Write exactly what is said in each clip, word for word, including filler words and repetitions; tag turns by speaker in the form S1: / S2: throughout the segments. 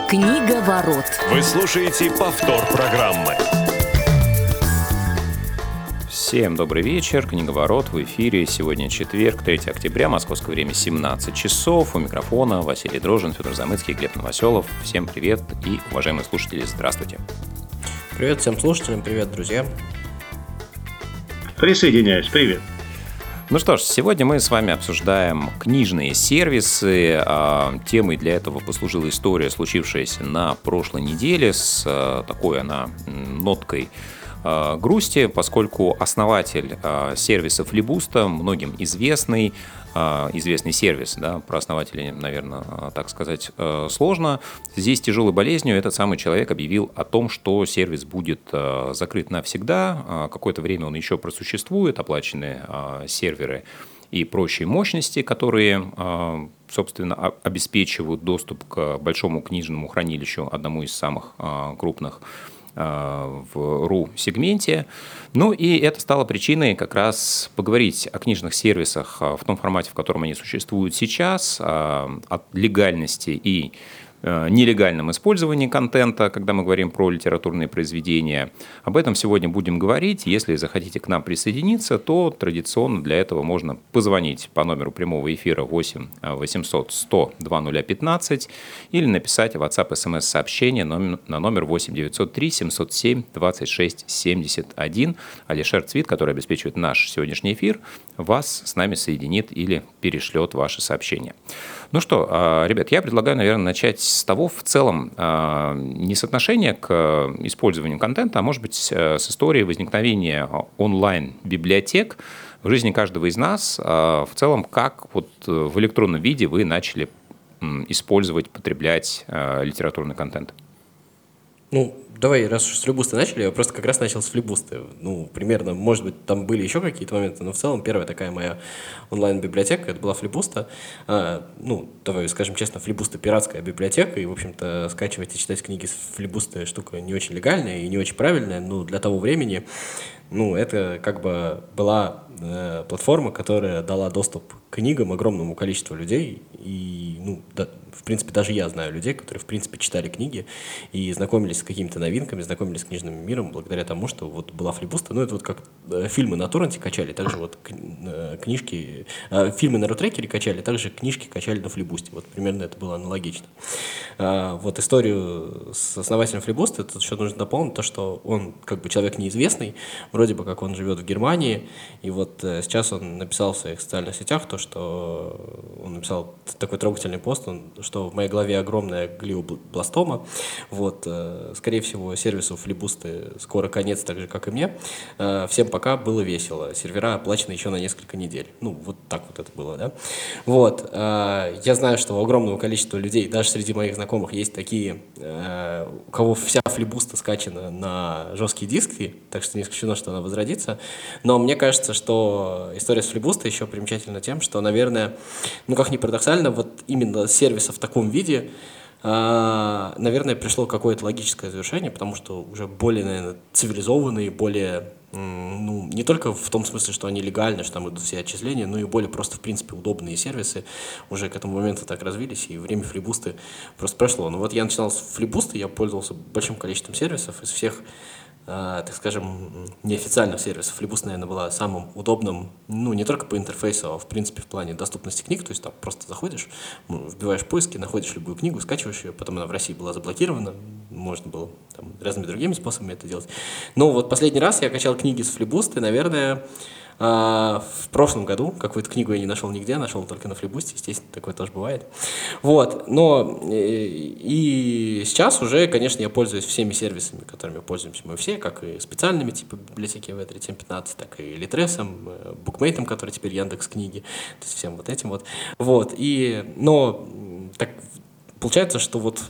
S1: Книга ворот.
S2: Вы слушаете повтор программы.
S3: Всем добрый вечер. Книга ворот в эфире. Сегодня четверг, третьего октября, московское время семнадцать часов. У микрофона Василий Дрожжин, Федор Замыцкий, Глеб Новоселов. Всем привет и, уважаемые слушатели, здравствуйте.
S4: Привет всем слушателям, привет, друзья.
S5: Присоединяюсь, привет.
S3: Ну что ж, сегодня мы с вами обсуждаем книжные сервисы. Темой для этого послужила история, случившаяся на прошлой неделе, с такой она ноткой грусти, поскольку основатель сервиса Флибуста, многим известный, известный сервис, да, про основателя, наверное, так сказать, сложно. Здесь тяжелой болезнью этот самый человек объявил о том, что сервис будет закрыт навсегда. Какое-то время он еще просуществует, оплаченные серверы и прочие мощности, которые, собственно, обеспечивают доступ к большому книжному хранилищу, одному из самых крупных в ру-сегменте. Ну и это стало причиной как раз поговорить о книжных сервисах в том формате, в котором они существуют сейчас, о легальности и нелегальном использовании контента, когда мы говорим про литературные произведения. Об этом сегодня будем говорить. Если захотите к нам присоединиться, то традиционно для этого можно позвонить по номеру прямого эфира восемь восемьсот сто двадцать ноль пятнадцать или написать в WhatsApp смс-сообщение на номер восемь девятьсот три семьсот семь двадцать шесть семьдесят один. Алишер Цвит, который обеспечивает наш сегодняшний эфир, вас с нами соединит или перешлет ваше сообщение. Ну что, ребят, я предлагаю, наверное, начать с того, в целом, не с отношения к использованию контента, а, может быть, с истории возникновения онлайн-библиотек в жизни каждого из нас. В целом, как вот в электронном виде вы начали использовать, потреблять литературный контент?
S4: Ну, давай, раз уж с Флибуста начали, я просто как раз начал с Флибуста. Ну, примерно, может быть, там были еще какие-то моменты, но в целом первая такая моя онлайн-библиотека, это была Флибуста. А, ну, давай скажем честно, Флибуста пиратская библиотека, и, в общем-то, скачивать и читать книги с Флибуста штука не очень легальная и не очень правильная, но для того времени, ну, это как бы была э, платформа, которая дала доступ к книгам огромному количеству людей, и, ну, да, в принципе, даже я знаю людей, которые, в принципе, читали книги и знакомились с какими-то новинками, знакомились с книжным миром благодаря тому, что вот была Флибуста. Ну, это вот как э, фильмы на торренте качали, также вот э, книжки, э, фильмы на рутрекере качали, также книжки качали на Флибусте. Вот примерно это было аналогично. А, вот историю с основателем Флибуста, тут еще нужно дополнить то, что он как бы человек неизвестный, вроде бы как он живет в Германии, и вот э, сейчас он написал в своих социальных сетях то, что он написал такой трогательный пост, он, что в моей голове огромная глиобластома. Вот, э, скорее всего, сервису Флибусты скоро конец, так же, как и мне. Э, всем пока, было весело. Сервера оплачены еще на несколько недель. Ну, вот так вот это было, да. Вот, э, я знаю, что у огромного количества людей, даже среди моих знакомых, есть такие, э, у кого вся Флибуста скачана на жесткие диски, так что не исключено, что она возродится. Но мне кажется, что история с Флибуста еще примечательна тем, что, наверное, ну, как ни парадоксально, вот именно сервисов в таком виде, э, наверное, пришло какое-то логическое завершение, потому что уже более, наверное, цивилизованные, более, м, ну, не только в том смысле, что они легальны, что там идут все отчисления, но и более просто, в принципе, удобные сервисы уже к этому моменту так развились, и время Флибусты просто прошло. Но вот я начинал с Флибуста, я пользовался большим количеством сервисов из всех, Uh, так скажем, неофициальных сервисов. Флибуст, наверное, была самым удобным, ну, не только по интерфейсу, а в принципе в плане доступности книг, то есть там просто заходишь, вбиваешь поиски, находишь любую книгу, скачиваешь ее, потом она в России была заблокирована, можно было там разными другими способами это делать. Но вот последний раз я качал книги с Флибуста, наверное, Uh, в прошлом году. Какую-то книгу я не нашел нигде, нашел только на Флибусте, естественно, такое тоже бывает. Вот, но и, и сейчас уже, конечно, я пользуюсь всеми сервисами, которыми пользуемся мы все, как и специальными, типа библиотеки ви три семь пятнадцать, так и Литресом, Букмейтом, который теперь Яндекс.Книги, то есть всем вот этим вот. Вот, и, но так получается, что вот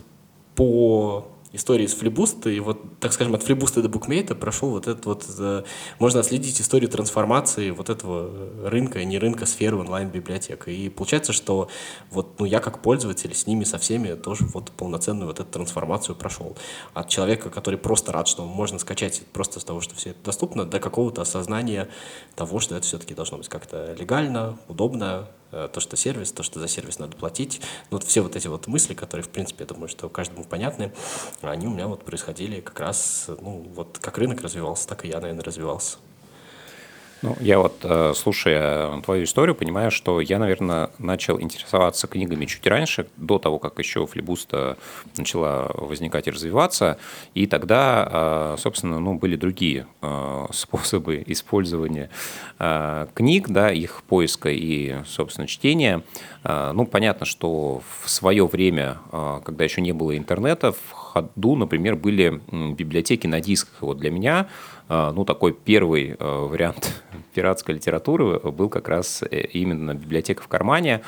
S4: по истории с Флибуста, и вот, так скажем, от Флибуста до Букмейта прошел вот этот вот, э, можно отследить историю трансформации вот этого рынка, не рынка, сферы онлайн-библиотек. И получается, что вот, ну, я как пользователь с ними, со всеми тоже вот полноценную вот эту трансформацию прошел. От человека, который просто рад, что можно скачать просто с того, что все это доступно, до какого-то осознания того, что это все-таки должно быть как-то легально, удобно, то, что сервис, то, что за сервис надо платить. Ну, вот все вот эти вот мысли, которые, в принципе, я думаю, что каждому понятны, они у меня вот происходили как раз, ну, вот как рынок развивался, так и я, наверное, развивался.
S3: Ну, я вот, э, слушая твою историю, понимаю, что я, наверное, начал интересоваться книгами чуть раньше, до того, как еще флибуста начала возникать и развиваться, и тогда, э, собственно, ну, были другие э, способы использования э, книг, да, их поиска и, собственно, чтения. Э, ну, понятно, что в свое время, э, когда еще не было интернета, в ходу, например, были библиотеки на дисках. Вот для меня, ну, такой первый вариант пиратской литературы был как раз именно библиотека в кармане.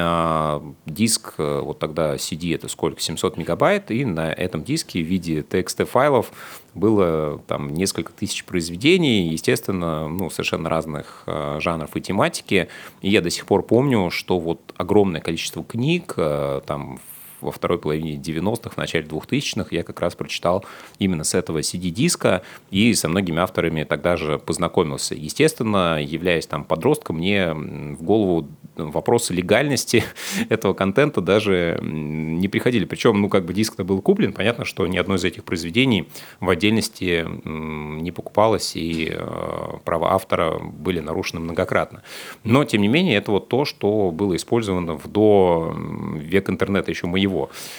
S3: Диск, вот тогда си ди это сколько, семьсот мегабайт, и на этом диске в виде ти экс ти-файлов было там несколько тысяч произведений, естественно, ну, совершенно разных жанров и тематики. И я до сих пор помню, что вот огромное количество книг, там, во второй половине девяностых, в начале двухтысячных я как раз прочитал именно с этого си ди-диска и со многими авторами тогда же познакомился. Естественно, являясь там подростком, мне в голову вопросы легальности этого контента даже не приходили. Причем, ну, как бы диск-то был куплен, понятно, что ни одно из этих произведений в отдельности не покупалось, и права автора были нарушены многократно. Но, тем не менее, это вот то, что было использовано в до век интернета еще моего.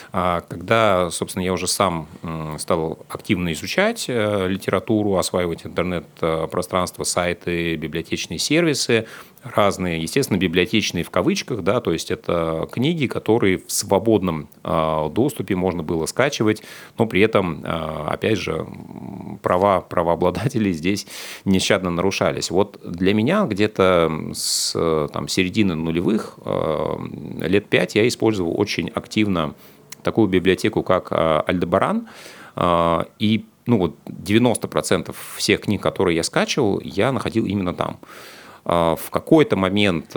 S3: Когда, собственно, я уже сам стал активно изучать литературу, осваивать интернет-пространство, сайты, библиотечные сервисы разные, естественно, библиотечные в кавычках, да, то есть это книги, которые в свободном доступе можно было скачивать, но при этом, опять же, права правообладателей здесь нещадно нарушались. Вот для меня где-то с там, середины нулевых, лет пять, я использовал очень активно такую библиотеку, как Альдебаран, и ну, вот девяносто процентов всех книг, которые я скачивал, я находил именно там. В какой-то момент,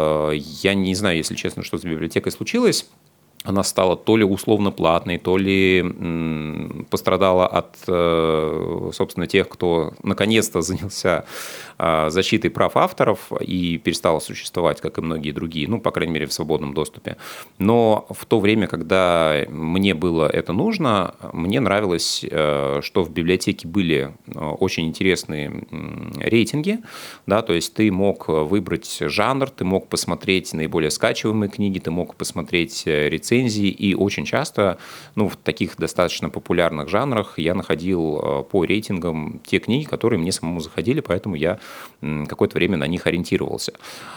S3: я не знаю, если честно, что с библиотекой случилось, она стала то ли условно платной, то ли пострадала от, собственно, тех, кто наконец-то занялся защитой прав авторов и перестала существовать, как и многие другие, ну, по крайней мере, в свободном доступе. Но в то время, когда мне было это нужно, мне нравилось, что в библиотеке были очень интересные рейтинги, да, то есть ты мог выбрать жанр, ты мог посмотреть наиболее скачиваемые книги, ты мог посмотреть рецензии, и очень часто, ну, в таких достаточно популярных жанрах я находил по рейтингам те книги, которые мне самому заходили, поэтому я какое-то время на них ориентировался.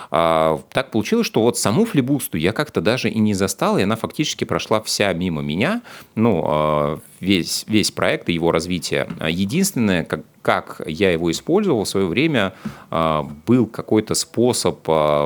S3: Так получилось, что вот саму флибусту я как-то даже и не застал, и она фактически прошла вся мимо меня, ну, весь, весь проект и его развитие. Единственное, как как я его использовал в свое время, был какой-то способ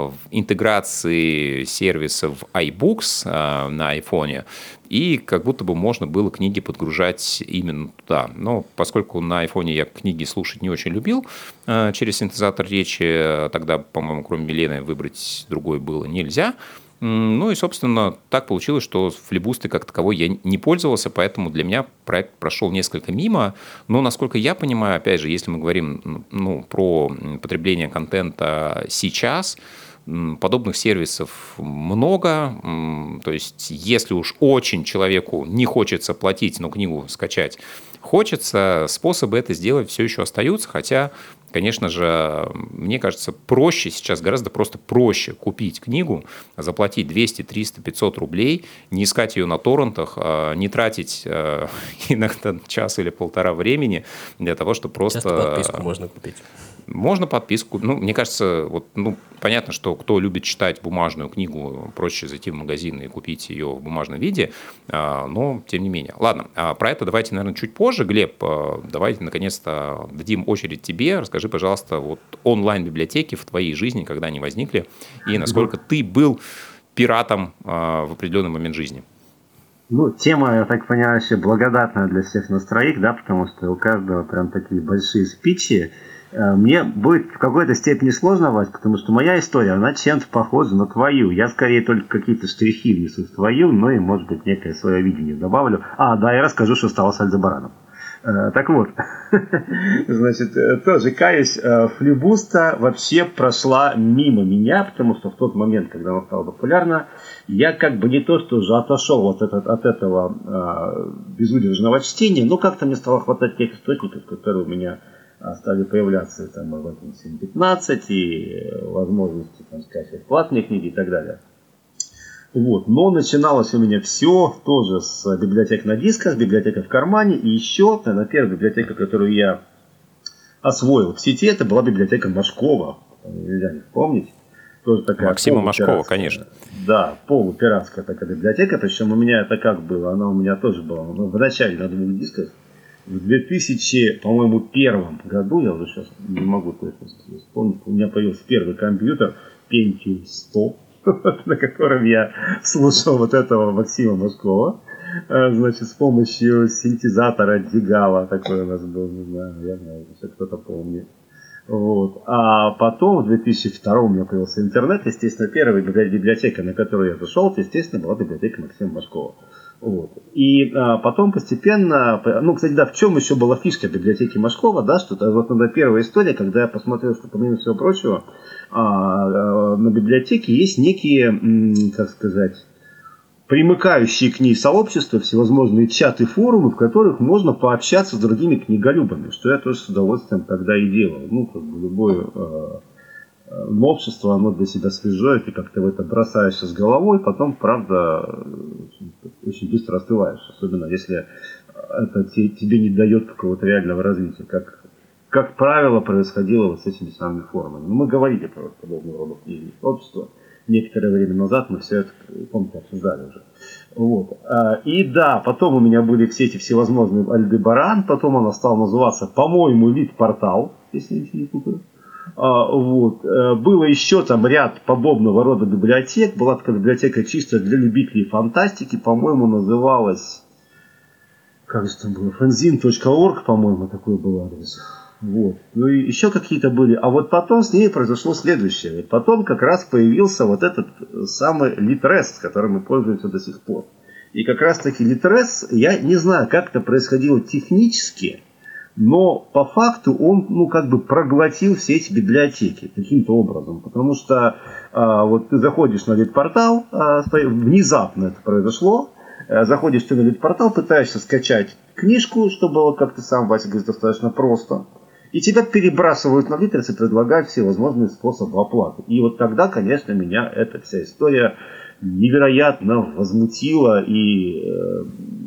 S3: интеграции сервиса в iBooks на айфоне, и как будто бы можно было книги подгружать именно туда. Но поскольку на айфоне я книги слушать не очень любил через синтезатор речи, тогда, по-моему, кроме Милены выбрать другой было нельзя. Ну и, собственно, так получилось, что флибустой как таковой я не пользовался, поэтому для меня проект прошел несколько мимо. Но, насколько я понимаю, опять же, если мы говорим ну, про потребление контента сейчас, подобных сервисов много. То есть, если уж очень человеку не хочется платить, но книгу скачать хочется, способы это сделать все еще остаются, хотя... Конечно же, мне кажется, проще сейчас, гораздо просто проще купить книгу, заплатить двести, триста, пятьсот рублей, не искать ее на торрентах, не тратить иногда час или полтора времени для того, чтобы просто...
S4: Часто подписку можно купить.
S3: Можно подписку. Ну, мне кажется, вот, ну, понятно, что кто любит читать бумажную книгу, проще зайти в магазин и купить ее в бумажном виде, но тем не менее. Ладно, про это давайте, наверное, чуть позже. Глеб, давайте, наконец-то, дадим очередь тебе. Расскажи, пожалуйста, вот онлайн-библиотеки в твоей жизни, когда они возникли, и насколько ты был пиратом в определенный момент жизни.
S1: Ну, тема, я так понимаю, вообще благодатная для всех нас троих, да, потому что у каждого прям такие большие спичи. Мне будет в какой-то степени сложно, Вась, потому что моя история, она чем-то похожа на твою. Я скорее только какие-то штрихи внесу в твою, ну и, может быть, некое свое видение добавлю. А, да, я расскажу, что стало с Альдебараном. Так вот, значит, тоже каюсь, флибуста вообще прошла мимо меня, потому что в тот момент, когда она стала популярна, я как бы не то, что уже отошел от, этот, от этого безудержного чтения, но как-то мне стало хватать тех источников, которые у меня стали появляться, там, в семь пятнадцать, и возможности, там, скачивать платные книги и так далее. Вот. Но начиналось у меня все тоже с библиотек на дисках, библиотека в кармане, и еще, наверное, первая библиотека, которую я освоил в сети, это была библиотека Машкова. Нельзя не вспомнить. Тоже такая
S3: Максима Машкова, конечно.
S1: Да, полупиратская такая библиотека, причем у меня это как было, она у меня тоже была в начале на двух дисках. В две тысячи, по-моему, первом году, я уже сейчас не могу точно вспомнить, у меня появился первый компьютер Pentium сто, на котором я слушал вот этого Максима Машкова, значит, с помощью синтезатора Дигала, такой у нас был, не знаю, наверное, если кто-то помнит. Вот. А потом в две тысячи втором у меня появился интернет, естественно, первая библиотека, на которую я зашел, это, естественно, была библиотека Максима Машкова. Вот. И а, потом постепенно, ну, кстати, да, в чем еще была фишка библиотеки Машкова, да, что это вот это первая история, когда я посмотрел, что помимо всего прочего, а, а, на библиотеке есть некие, м, как сказать, примыкающие к ней сообщества, всевозможные чаты, форумы, в которых можно пообщаться с другими книголюбами, что я тоже с удовольствием тогда и делал. Ну, как бы любое э, новшество, оно для себя свежает, и как-то в это бросаешься с головой, потом, правда, очень, очень быстро остываешь, особенно если это те, тебе не дает какого-то реального развития, как, как правило, происходило вот с этими самыми форумами. Но мы говорили про подобного рода книжные сообщества. Некоторое время назад мы все это, помните, обсуждали уже. Вот. И да, потом у меня были все эти всевозможные Альдебаран, потом она стала называться, по-моему, Лид-портал, если я не путаю. Вот. Было еще там ряд подобного рода библиотек. Была такая библиотека чисто для любителей фантастики, по-моему, называлась, как же там было, фэнзин точка орг, по-моему, такой был адрес. Вот. Ну и еще какие-то были. А вот потом с ней произошло следующее. Вот потом как раз появился вот этот самый Литрес, которым мы пользуемся до сих пор. И как раз таки Литрес, я не знаю, как это происходило технически, но по факту он, ну, как бы проглотил все эти библиотеки каким-то образом. Потому что а, вот ты заходишь на Лид-портал, а, внезапно это произошло, а, заходишь ты на Лид-портал, пытаешься скачать книжку, что было, как ты сам, Вася, говорит, достаточно просто. И тебя перебрасывают на Литрес и предлагают всевозможные способы оплаты. И вот тогда, конечно, меня эта вся история невероятно возмутила. И э,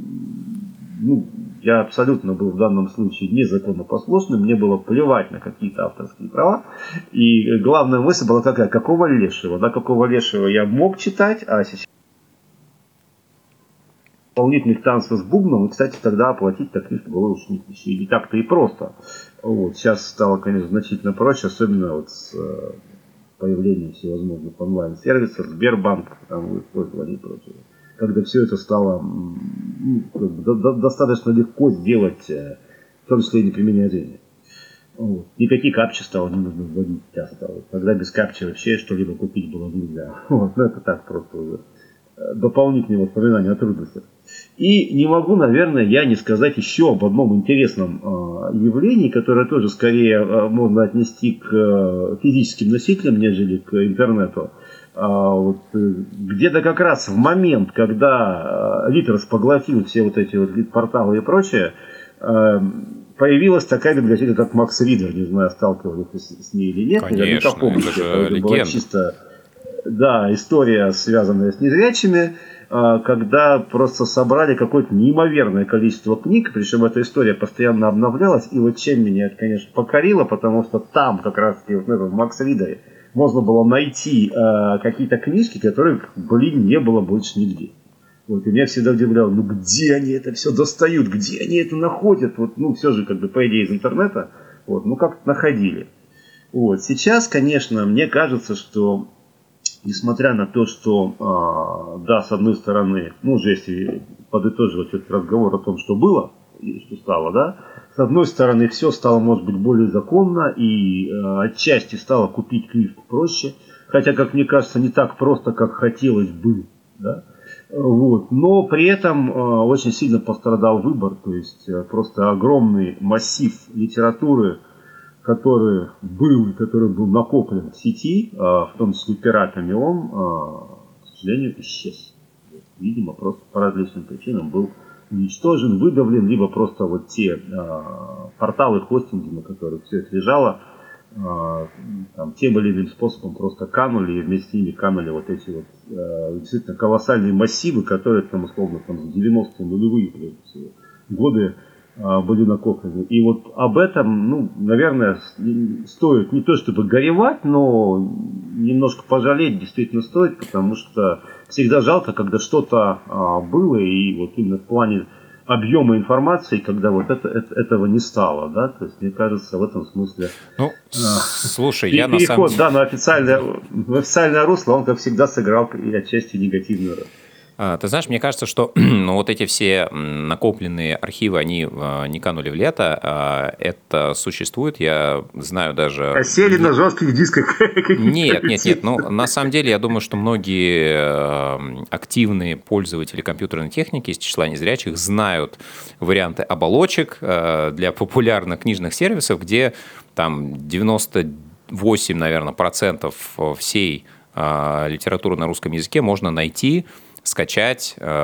S1: ну, я абсолютно был в данном случае незаконопослушным. Мне было плевать на какие-то авторские права. И главная мысль была какая? Какого лешего? Да, какого лешего я мог читать, а сейчас дополнительных танцев с бубном, и, кстати, тогда оплатить так было уж не, не так-то и просто. Вот. Сейчас стало, конечно, значительно проще, особенно вот с э, появлением всевозможных онлайн-сервисов, Сбербанк, там, использование и прочее. Когда все это стало ну, до, до, достаточно легко сделать, э, в том числе и не применяя зрение. Вот. Никакие капчи стало не нужно вводить часто. Вот. Тогда без капчи вообще что-либо купить было нельзя. Вот. Ну, это так просто уже. Дополнительные воспоминания о трудностях. И не могу, наверное, я не сказать еще об одном интересном э, явлении, которое тоже скорее э, можно отнести к э, физическим носителям, нежели к интернету. Э, вот, э, где-то как раз в момент, когда э, Литрес поглотил все вот эти вот порталы и прочее, э, появилась такая библиотека, как Max Reader. Не знаю, сталкивались с, с ней или нет.
S3: Конечно,
S1: помните,
S3: это же
S1: это
S3: легенда.
S1: была чисто... Да, история, связанная с незрячими, когда просто собрали какое-то неимоверное количество книг, причем эта история постоянно обновлялась, и вот чем меня это, конечно, покорило, потому что там как раз вот в этом Max Reader можно было найти э, какие-то книжки, которых, блин, не было больше нигде. Вот, и меня всегда удивляло, ну где они это все достают, где они это находят, вот, ну все же, как бы, по идее, из интернета, вот, ну как-то находили. Вот, сейчас, конечно, мне кажется, что несмотря на то, что, э, да, с одной стороны, ну, уже если подытоживать этот разговор о том, что было и что стало, да, с одной стороны, все стало, может быть, более законно, и э, отчасти стало купить книжку проще, хотя, как мне кажется, не так просто, как хотелось бы, да. Вот. Но при этом э, очень сильно пострадал выбор, то есть э, просто огромный массив литературы, который был, который был накоплен в сети, э, в том числе пиратами, он, э, к сожалению, исчез. Видимо, просто по различным причинам был уничтожен, выдавлен, либо просто вот те э, порталы, хостинги, на которых все это лежало, э, там, тем или иным способом просто канули, и вместе с ними канули вот эти вот э, действительно колоссальные массивы, которые там условно там, за девяностые нулевые годы э, были накоплены. И вот об этом, ну, наверное, стоит не то чтобы горевать, но немножко пожалеть действительно стоит, потому что всегда жалко, когда что-то а, было, и вот именно в плане объема информации, когда вот это, это, этого не стало, да, то есть, мне кажется, в этом смысле...
S3: Ну,
S1: а,
S3: слушай,
S1: переход,
S3: я на самом деле...
S1: да, на официальное, в официальное русло, он, как всегда, сыграл и отчасти негативную роль.
S3: Ты знаешь, мне кажется, что ну, вот эти все накопленные архивы, они не канули в лето. Это существует, я знаю даже...
S1: Осели на жестких дисках.
S3: Нет, нет, нет. Ну, на самом деле, я думаю, что многие активные пользователи компьютерной техники из числа незрячих знают варианты оболочек для популярных книжных сервисов, где там девяносто восемь, наверное, процентов всей литературы на русском языке можно найти, скачать э,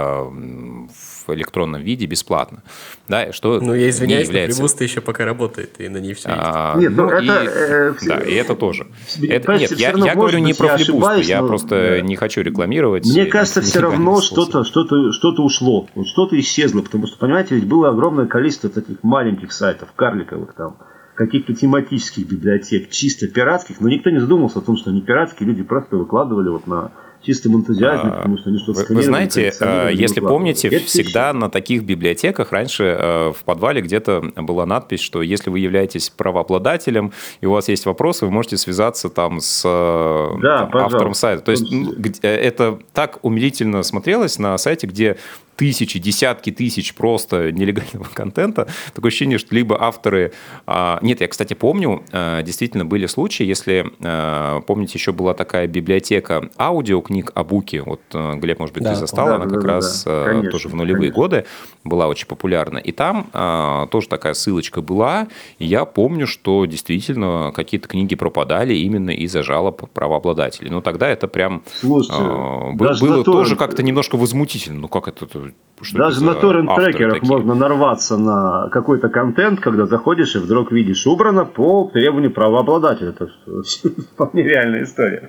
S3: в электронном виде бесплатно. Да, что
S4: ну, я извиняюсь,
S3: является...
S4: но Флибуста еще пока работает, и на ней все
S3: а,
S1: Нет, ну,
S3: ну
S1: это...
S3: И,
S1: э,
S3: да, и это тоже. Это, нет, я,
S1: равно,
S3: я говорю не про Флибуст, я
S1: но,
S3: просто
S1: да.
S3: не хочу рекламировать.
S1: Мне кажется, все равно что-то, что-то, что-то ушло, вот что-то исчезло, потому что, понимаете, ведь было огромное количество таких маленьких сайтов, карликовых там, каких-то тематических библиотек, чисто пиратских, но никто не задумывался о том, что они пиратские, люди просто выкладывали вот на чистом энтузиазме, а, потому что они что-то
S3: сканировали. Вы знаете, если помните, это всегда еще... на таких библиотеках раньше в подвале где-то была надпись, что если вы являетесь правообладателем и у вас есть вопросы, вы можете связаться там с да, там, автором сайта. То есть ну, это так умилительно смотрелось на сайте, где тысячи, десятки тысяч просто нелегального контента. Такое ощущение, что либо авторы... Нет, я, кстати, помню, действительно были случаи, если, помните, еще была такая библиотека аудиокниг Абуки. Вот, Глеб, может быть, да, ты застал, да, она да, как да, раз да. Конечно, тоже в нулевые конечно. годы была очень популярна. И там тоже такая ссылочка была. И я помню, что действительно какие-то книги пропадали именно из-за жалоб правообладателей. Но тогда это прям Слушайте, было, было тоже как-то немножко возмутительно. Ну, как это... Что
S1: Даже на торрент-трекерах можно нарваться на какой-то контент, когда заходишь и вдруг видишь убрано по требованию правообладателя. Это вполне реальная история.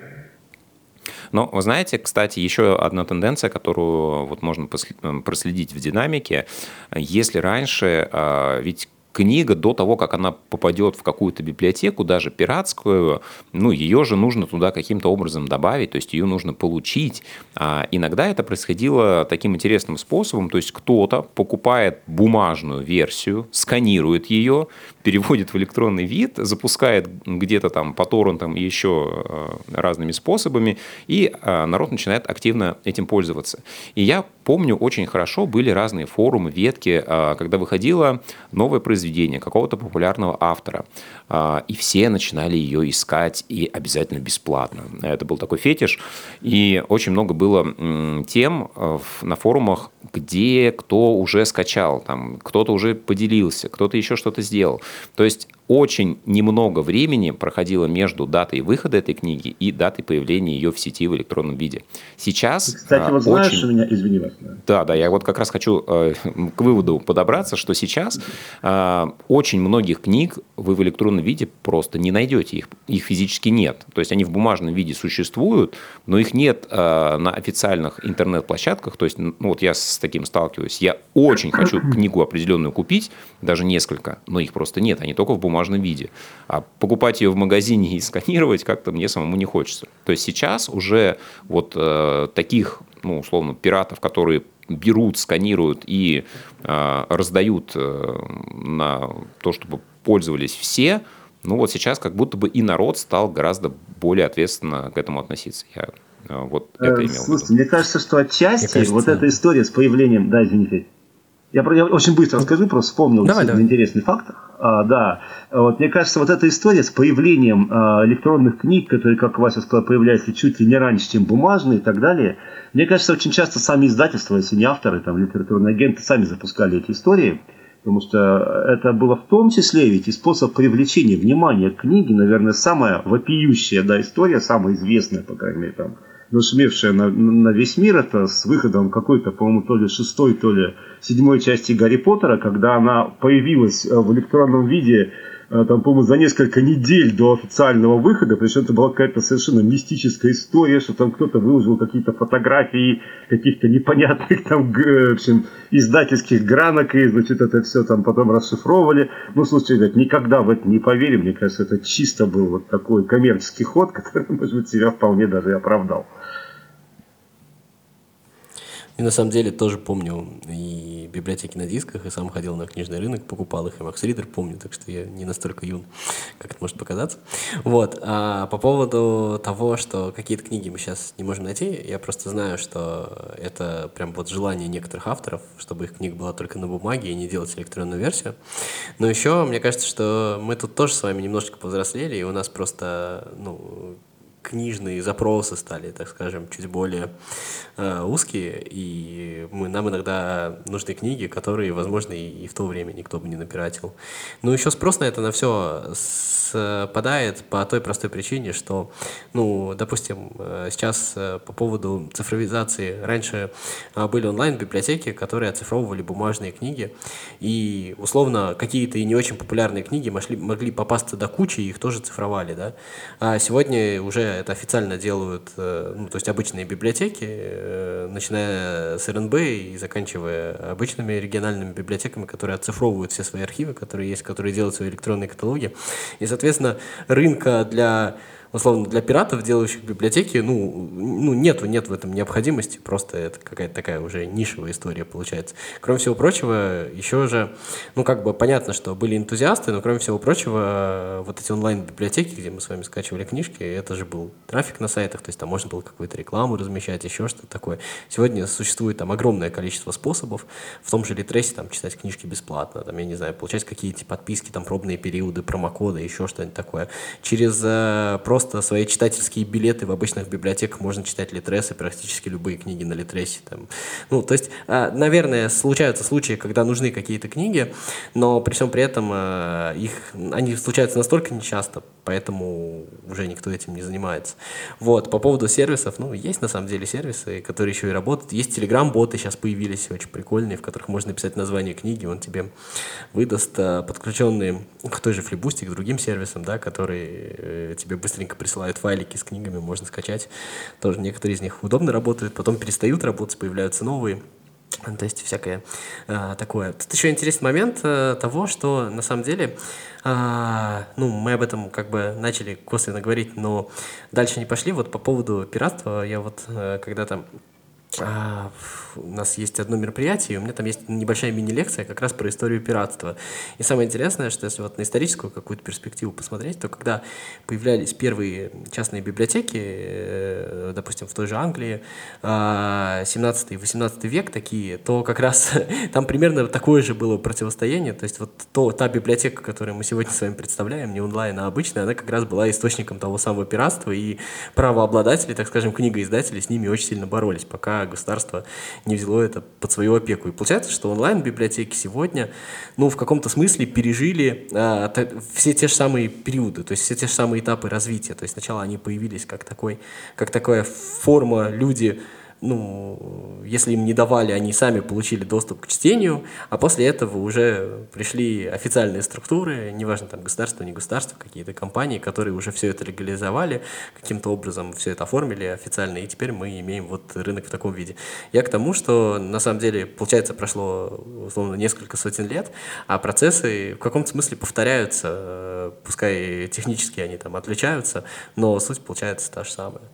S3: Но вы знаете, кстати, еще одна тенденция, которую вот можно проследить в динамике. Если раньше, ведь книга до того, как она попадет в какую-то библиотеку, даже пиратскую, ну, ее же нужно туда каким-то образом добавить, то есть ее нужно получить. А иногда это происходило таким интересным способом, то есть кто-то покупает бумажную версию, сканирует ее, переводит в электронный вид, запускает где-то там по торрентам и еще разными способами, и народ начинает активно этим пользоваться. И я помню очень хорошо, были разные форумы, ветки, когда выходило новое произведение какого-то популярного автора, и все начинали ее искать, и обязательно бесплатно. Это был такой фетиш, и очень много было тем на форумах, где кто уже скачал, там, кто-то уже поделился, кто-то еще что-то сделал. То есть очень немного времени проходило между датой выхода этой книги и датой появления ее в сети в электронном виде. Сейчас...
S1: Кстати, вот знаешь, очень... меня, извини вас.
S3: Да, да, я вот как раз хочу э, к выводу подобраться, что сейчас э, очень многих книг вы в электронном виде просто не найдете, их, их физически нет. То есть они в бумажном виде существуют, но их нет э, на официальных интернет-площадках. То есть, ну, вот я с таким сталкиваюсь. Я очень хочу книгу определенную купить, даже несколько, но их просто нет, они только в бумажном виде. А покупать ее в магазине и сканировать как-то мне самому не хочется. То есть сейчас уже вот э, таких, ну, условно, пиратов, которые берут, сканируют и э, раздают э, на то, чтобы пользовались все, ну вот сейчас как будто бы и народ стал гораздо более ответственно к этому относиться. Я э, вот это имел в виду.
S1: Слушайте, мне кажется, что отчасти кажется... вот эта история с появлением... Да, извините. Я, я очень быстро расскажу, просто вспомнил
S4: Давай,
S1: действительно
S4: давай.
S1: интересный факт. А, да, вот мне кажется, вот эта история с появлением а, электронных книг, которые, как Вася сказал, появляются чуть ли не раньше, чем бумажные и так далее, мне кажется, очень часто сами издательства, если не авторы, там, литературные агенты, сами запускали эти истории, потому что это было в том числе ведь и способ привлечения внимания к книге, наверное, самая вопиющая, да, история, самая известная, по крайней мере, там, нашумевшая на, на весь мир, это с выходом какой-то, по-моему, то ли шестой, то ли седьмой части Гарри Поттера, когда она появилась в электронном виде, там, по-моему, за несколько недель до официального выхода, причем это была какая-то совершенно мистическая история, что там кто-то выложил какие-то фотографии каких-то непонятных там, в общем, издательских гранок, и, значит, это все там потом расшифровывали. Ну, слушайте, ребят, никогда в это не поверим, мне кажется, это чисто был вот такой коммерческий ход, который, может быть, себя вполне даже и оправдал.
S4: И на самом деле тоже помню и библиотеки на дисках, и сам ходил на книжный рынок, покупал их, и Max Reader помню, так что я не настолько юн, как это может показаться. Вот. А по поводу того, что какие-то книги мы сейчас не можем найти, я просто знаю, что это прям вот желание некоторых авторов, чтобы их книга была только на бумаге и не делать электронную версию. Но еще, мне кажется, что мы тут тоже с вами немножечко повзрослели, и у нас просто, ну, книжные запросы стали, так скажем, чуть более э, узкие, и мы, нам иногда нужны книги, которые, возможно, и, и в то время никто бы не напиратил. Ну, еще спрос на это на все спадает по той простой причине, что, ну, допустим, сейчас по поводу цифровизации, раньше были онлайн-библиотеки, которые оцифровывали бумажные книги, и, условно, какие-то и не очень популярные книги могли, могли попасться до кучи, и их тоже цифровали, да, а сегодня уже это официально делают, ну, то есть обычные библиотеки, начиная с эр эн бэ и заканчивая обычными региональными библиотеками, которые оцифровывают все свои архивы, которые есть, которые делают свои электронные каталоги. И, соответственно, рынка для, условно, для пиратов, делающих библиотеки, ну, ну нету, нет в этом необходимости, просто это какая-то такая уже нишевая история получается. Кроме всего прочего, еще же, ну, как бы понятно, что были энтузиасты, но, кроме всего прочего, вот эти онлайн-библиотеки, где мы с вами скачивали книжки, это же был трафик на сайтах, то есть там можно было какую-то рекламу размещать, еще что-то такое. Сегодня существует там огромное количество способов, в том же Литресе там читать книжки бесплатно, там, я не знаю, получать какие-то подписки, там, пробные периоды, промокоды, еще что-нибудь такое. Через э, просто свои читательские билеты в обычных библиотеках можно читать Литрес и практически любые книги на Литресе. Там. Ну, то есть, э, наверное, случаются случаи, когда нужны какие-то книги, но при всем при этом э, их, они случаются настолько нечасто, поэтому уже никто этим не занимается. Вот, по поводу сервисов, ну, есть на самом деле сервисы, которые еще и работают. Есть телеграм-боты, сейчас появились очень прикольные, в которых можно написать название книги, он тебе выдаст э, подключенные к той же Флибусте, к другим сервисам, да, которые э, тебе быстренько присылают файлики с книгами, можно скачать. Тоже некоторые из них удобно работают, потом перестают работать, появляются новые. То есть всякое э, такое. Тут еще интересный момент э, того, что на самом деле, э, ну, мы об этом как бы начали косвенно говорить, но дальше не пошли. Вот по поводу пиратства, я вот э, когда-то А, у нас есть одно мероприятие, у меня там есть небольшая мини-лекция как раз про историю пиратства. И самое интересное, что если вот на историческую какую-то перспективу посмотреть, то когда появлялись первые частные библиотеки, э, допустим, в той же Англии, э, семнадцатый и восемнадцатый век такие, то как раз там примерно такое же было противостояние. То есть вот то, та библиотека, которую мы сегодня с вами представляем, не онлайн, а обычная, она как раз была источником того самого пиратства, и правообладатели, так скажем, книгоиздатели с ними очень сильно боролись, пока государство не взяло это под свою опеку. И получается, что онлайн-библиотеки сегодня, ну, в каком-то смысле пережили а, та, все те же самые периоды, то есть все те же самые этапы развития. То есть сначала они появились как, такой, как такая форма, люди, ну, если им не давали, они сами получили доступ к чтению, а после этого уже пришли официальные структуры, неважно, там, государство, не государство, какие-то компании, которые уже все это легализовали, каким-то образом все это оформили официально, и теперь мы имеем вот рынок в таком виде. Я к тому, что, на самом деле, получается, прошло, условно, несколько сотен лет, а процессы в каком-то смысле повторяются, пускай технически они там отличаются, но суть получается та же самая.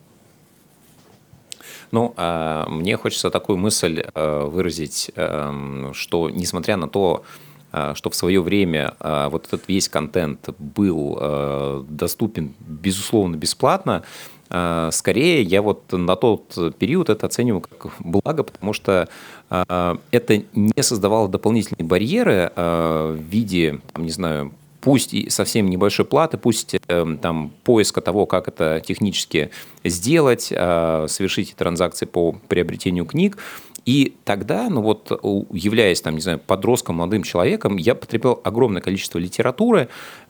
S3: Ну, э, мне хочется такую мысль э, выразить, э, что несмотря на то, э, что в свое время э, вот этот весь контент был э, доступен, безусловно, бесплатно, скорее я вот на тот период это оцениваю как благо, потому что это не создавало дополнительные барьеры в виде, там, не знаю, пусть и совсем небольшой платы, пусть э, там поиска того, как это технически сделать, э, совершить транзакции по приобретению книг. И тогда, ну вот, являясь, там, не знаю, подростком, молодым человеком, я потреблял огромное количество литературы,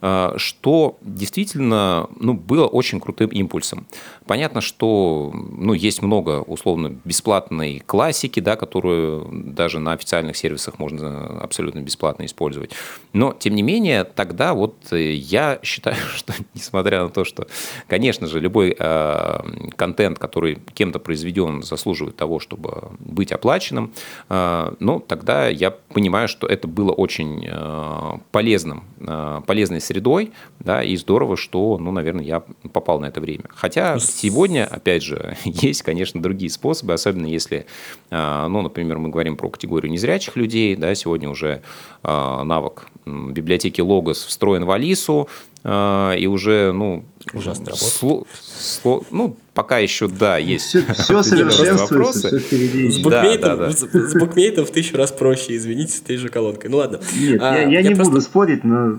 S3: что действительно, ну, было очень крутым импульсом. Понятно, что, ну, есть много, условно, бесплатной классики, да, которую даже на официальных сервисах можно абсолютно бесплатно использовать. Но, тем не менее, тогда вот я считаю, что, несмотря на то, что, конечно же, любой э, контент, который кем-то произведен, заслуживает того, чтобы быть оплаченным, но тогда я понимаю, что это было очень полезным, полезной средой, да, и здорово, что, ну, наверное, я попал на это время. Хотя сегодня, опять же, есть, конечно, другие способы, особенно если, ну, например, мы говорим про категорию незрячих людей, да, сегодня уже навык библиотеки Logos встроен в Алису, и уже, ну,
S4: ужасно
S3: сло, сло, ну, пока еще, да, есть
S1: все, все совершенствуется, все впереди.
S4: С букмейтом,
S3: да, да, да.
S4: С, с букмейтом в тысячу раз проще, извините, с той же колонкой. Ну ладно.
S1: Нет,
S4: а,
S1: я, я, я не
S4: просто...
S1: буду спорить, но...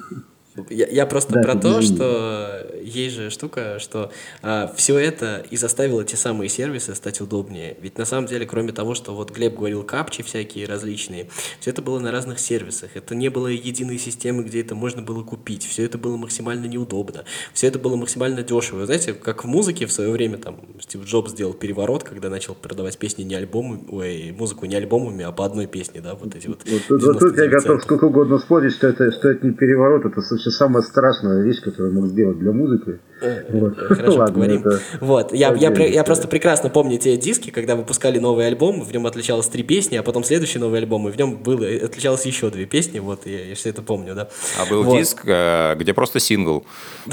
S4: Я, я просто
S1: да,
S4: про то,
S1: извини.
S4: что есть же штука, что а, все это и заставило те самые сервисы стать удобнее. Ведь на самом деле, кроме того, что вот Глеб говорил, капчи всякие различные, все это было на разных сервисах. Это не было единой системы, где это можно было купить. Все это было максимально неудобно. Все это было максимально дешево. Вы знаете, как в музыке в свое время там Стив Джобс сделал переворот, когда начал продавать песни не альбомами, ой, музыку не альбомами, а по одной песне, да, вот эти вот.
S1: Вот, вот тут я готов сколько угодно спорить, что это, что это не переворот, это вообще самая страшная вещь, которую мог сделать для музыки.
S4: Вот. Хорошо, ладно, поговорим. Это... Вот. Я, я, я, я просто прекрасно помню те диски, когда выпускали новый альбом, в нем отличалось три песни, а потом следующий новый альбом, и в нем было, отличалось еще две песни, вот, я, я все это помню, да.
S3: А был вот. диск, где просто сингл,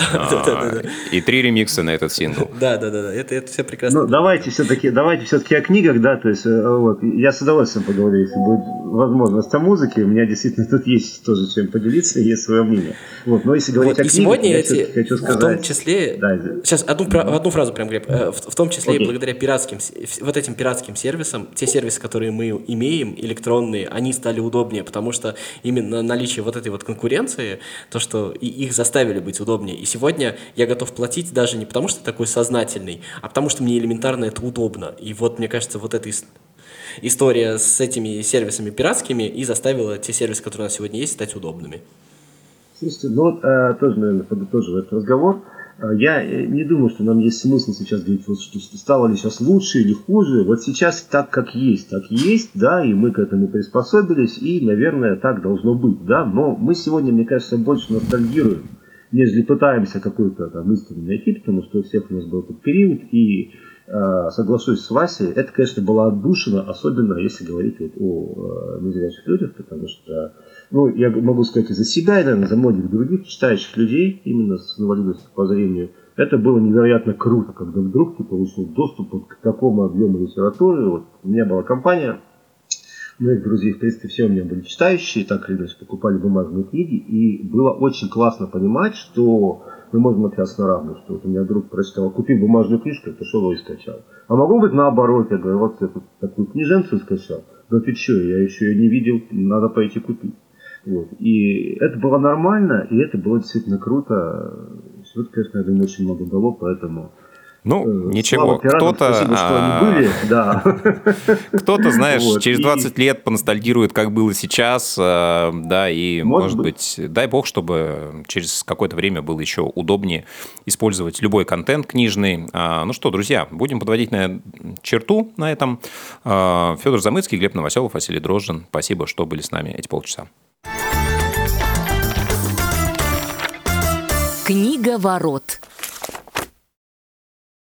S3: и три ремикса на этот сингл.
S4: Да-да-да, это, это все прекрасно.
S1: Ну, давайте все-таки, давайте все-таки о книгах, да, то есть, вот, я с удовольствием поговорю, если будет возможность о музыке, у меня действительно тут есть тоже чем поделиться, есть свое мнение. Вот, но если говорить
S4: вот,
S1: о
S4: и
S1: книгах,
S4: сегодня
S1: я
S4: эти,
S1: хочу сказать...
S4: в том числе,
S1: да,
S4: сейчас одну, mm-hmm. одну фразу прям, Глеб, в, в том числе
S1: okay.
S4: и благодаря пиратским, вот этим пиратским сервисам, те сервисы, которые мы имеем, электронные, они стали удобнее, потому что именно наличие вот этой вот конкуренции, то, что и их заставили быть удобнее. И сегодня я готов платить даже не потому, что такой сознательный, а потому, что мне элементарно это удобно. И вот, мне кажется, вот эта история с этими сервисами пиратскими и заставила те сервисы, которые у нас сегодня есть, стать удобными.
S1: Слушайте, ну вот э, тоже, наверное, подытоживая этот разговор, э, я не думаю, что нам есть смысл сейчас говорить, вот, что стало ли сейчас лучше или хуже. Вот сейчас так, как есть, так и есть, да, и мы к этому приспособились, и, наверное, так должно быть, да. Но мы сегодня, мне кажется, больше ностальгируем, нежели пытаемся какую-то там истину найти, потому что у всех у нас был этот период, и э, соглашусь с Васей, это, конечно, была отдушина, особенно если говорить вот о э, незрячих людях, потому что, ну, я могу сказать и за себя, и, наверное, за многих других читающих людей, именно с инвалидностью по зрению, это было невероятно круто, когда вдруг ты получил доступ вот к такому объему литературы. Вот у меня была компания, моих друзей, в принципе, все у меня были читающие, так или иначе покупали бумажные книги, и было очень классно понимать, что мы можем общаться на равных, что вот у меня друг прочитал, купил бумажную книжку, и пошел и скачал. А могу быть наоборот, я говорю, вот я тут такую книженцию скачал, да ты что, я еще ее не видел, надо пойти купить. Вот. И это было нормально, и это было действительно круто. Вот, конечно, я думаю, очень много дало, поэтому...
S3: Ну, э, ничего,
S1: пиратам,
S3: кто-то,
S1: спасибо, что они были, да.
S3: Кто-то, знаешь,
S1: вот,
S3: через двадцать
S1: и...
S3: лет поностальгирует, как было сейчас, да, и, может, может быть, дай бог, чтобы через какое-то время было еще удобнее использовать любой контент книжный. Ну что, друзья, будем подводить на черту на этом. Федор Замыцкий, Глеб Новоселов, Василий Дрожжин. Спасибо, что были с нами эти полчаса.
S5: Книга ворот.